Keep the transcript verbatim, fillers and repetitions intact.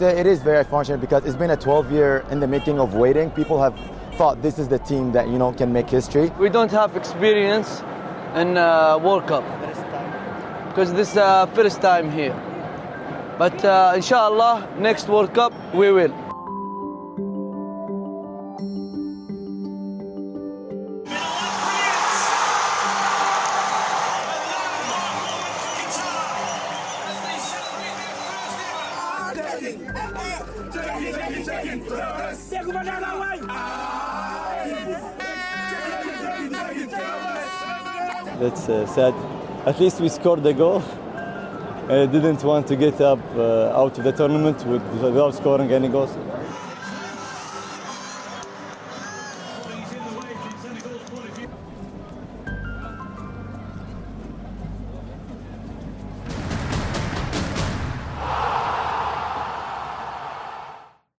say it is very fortunate because it's been a twelve year in the making of waiting. People have thought this is the team that, you know, can make history. We don't have experience in uh, World Cup because this is uh, first time here. But uh, inshallah, next World Cup we will. That's uh, sad. At least we scored the goal. I didn't want to get up uh, out of the tournament with, without scoring any goals.